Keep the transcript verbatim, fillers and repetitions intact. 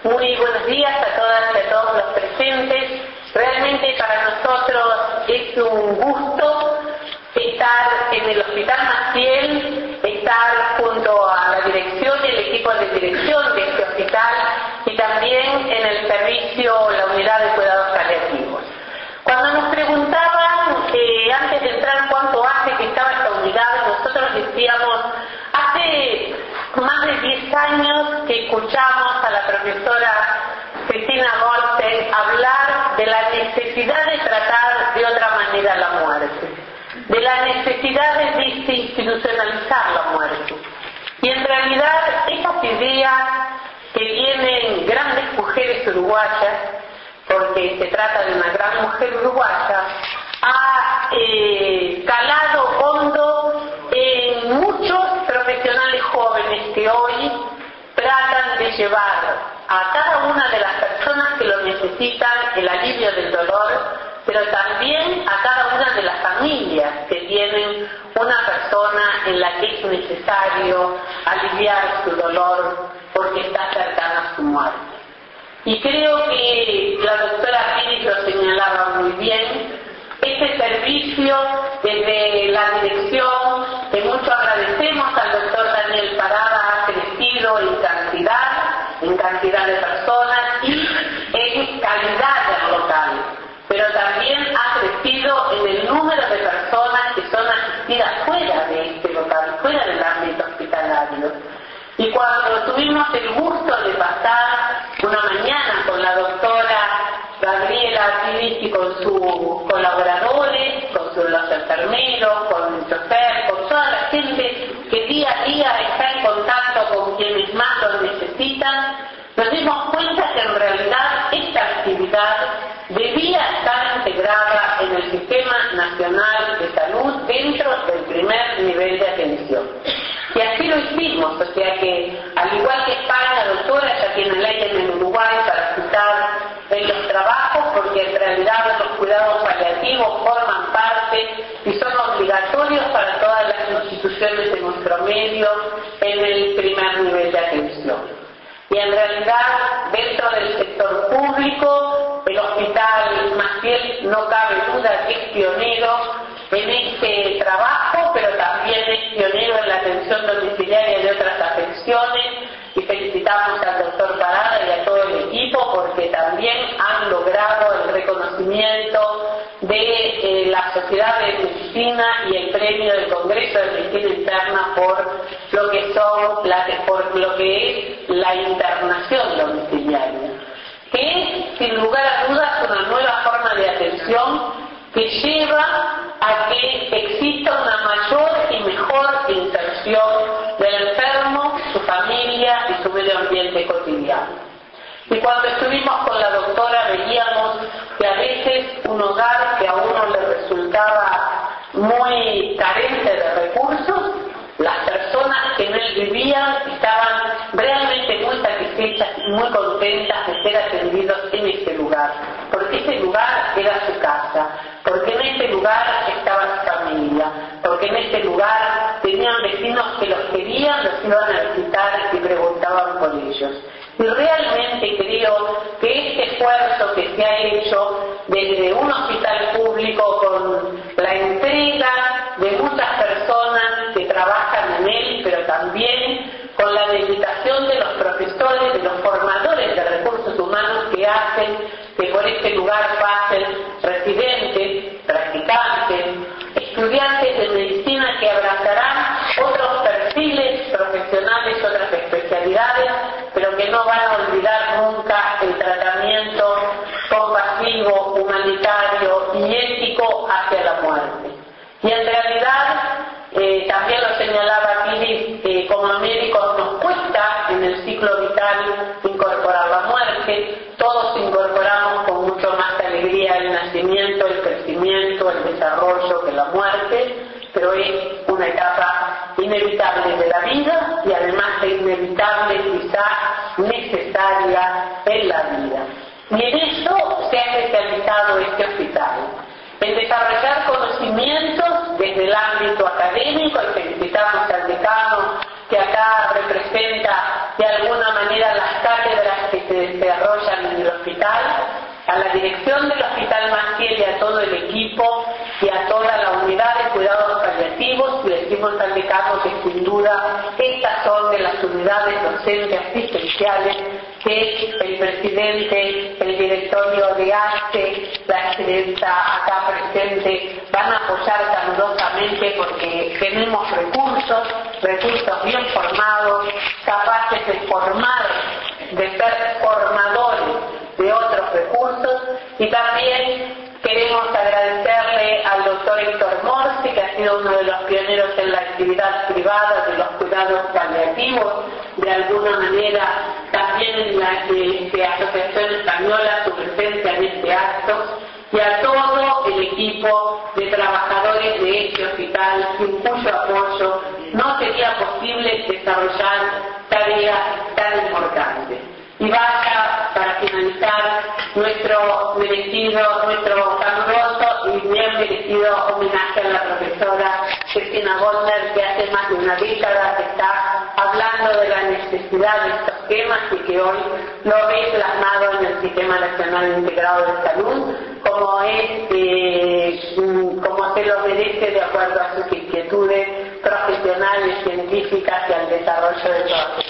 Muy buenos días a todas y a todos los presentes. Realmente para nosotros es un gusto estar en el Hospital Maciel, estar junto a la dirección y el equipo de dirección de este hospital y también en el servicio, la unidad de cuidados paliativos. Cuando nos preguntaban eh, antes de entrar cuánto hace que estaba esta unidad, nosotros decíamos, hace más de diez años que escuchamos a la profesora Cristina Borten hablar de la necesidad de tratar de otra manera la muerte, de la necesidad de desinstitucionalizar la muerte. Y en realidad esas ideas que vienen grandes mujeres uruguayas, porque se trata de una gran mujer uruguaya, ha eh, calado hondo en muchos profesionales jóvenes que hoy tratan de llevar a cada una de las personas que lo necesitan el alivio del dolor, pero también a cada una de las familias que tienen una persona en la que es necesario aliviar su dolor porque está cercana a su muerte. Y creo que la doctora Pires lo señalaba muy bien, este servicio desde la dirección, que mucho agradecemos al doctor Daniel Parada, ha crecido en cantidad, en cantidad de personas y en calidad del local, pero también ha crecido en el número de personas que son asistidas fuera de este local, fuera del ámbito hospitalario. Y cuando tuvimos el gusto de pasar una mañana con la doctora Gabriela Pires y con sus colaboradores, con sus, los enfermeros, con el chofer, con toda la gente que día a día está en contacto con quienes más lo necesitan, nos dimos cuenta que en realidad esta actividad debía estar integrada en el Sistema Nacional de Salud dentro del primer nivel de atención. Y así lo hicimos, o sea que, al igual que España, doctora, ya tiene ley en el Uruguay para citar en los trabajos, porque en realidad los cuidados paliativos forman parte y son obligatorios para todas las instituciones de nuestro medio en el primer nivel de atención. Y en realidad, dentro del sector público, el Hospital Maciel no cabe duda que es pionero en este trabajo, pero también es pionero en la atención domiciliaria de otras afecciones, y felicitamos al doctor Parada y a todo el equipo porque también han logrado el reconocimiento de eh, la Sociedad de Medicina y el premio del Congreso de Medicina Interna por lo que son la, por lo que es la internación domiciliaria, que es sin lugar a dudas una nueva forma de atención que lleva a que exista una mayor y mejor inserción del enfermo, su familia y su medio ambiente cotidiano. Y cuando estuvimos con la doctora veíamos que a veces un hogar que a uno le resultaba muy carente de recursos, las personas que en él vivían estaban realmente muy satisfechas y muy contentas de ser atendidos en este lugar, porque este lugar era su casa, porque en este lugar estaba su familia, porque en este lugar tenían vecinos que los querían, los iban a visitar y preguntaban por ellos. Y realmente creo que este esfuerzo que se ha hecho desde un hospital público con la entrega de muchas personas que trabajan en él, pero también con la dedicación de los profesores, de los formadores de recursos humanos que hacen que por este lugar pasen residentes, practicantes, estudiantes de medicina que abrazarán otros perfiles profesionales, otras especialidades, pero que no van a olvidar nunca el tratamiento compasivo, humanitario y ético hacia la muerte. Y en realidad, eh, también lo señalaba Pires, eh, como médicos nos cuesta en el ciclo vital incorporar la muerte, todos incorporamos con mucho más alegría el nacimiento, el crecimiento, el desarrollo que la muerte, pero es una etapa inevitable de la vida y además de inevitable, quizá necesaria en la vida. Y en eso se ha especializado este hospital, en desarrollar conocimientos desde el ámbito académico, y felicitamos al decano que acá representa de alguna manera las cátedras que se desarrollan en el hospital, a la dirección del Hospital Maciel y a todo el equipo y a toda la unidad de cuidados paliativos. Le decimos al decano que sin duda estas son de las unidades docentes asistenciales que el presidente, el directorio de ACE, la excelenza acá presente, van a apoyar calurosamente porque tenemos recursos, recursos bien formados, capaces de formar, de ser formadores de otros recursos. Y también queremos agradecerle al doctor Héctor Morsi, que ha sido uno de los pioneros en la actividad privada de los cuidados paliativos, de alguna manera también en la de, de Asociación Española, su presencia en este acto, y a todo el equipo de trabajadores de este hospital, sin cuyo apoyo no sería posible desarrollar tareas tan importantes. Y vaya, para finalizar, nuestro merecido, nuestro caluroso y bien merecido homenaje a la profesora Cristina Goldner, que hace más de una década que está hablando de la necesidad de estos temas y que hoy lo ve plasmado en el Sistema Nacional Integrado de Salud, como es, eh, como se lo merece de acuerdo a sus inquietudes profesionales, científicas y al desarrollo de todas.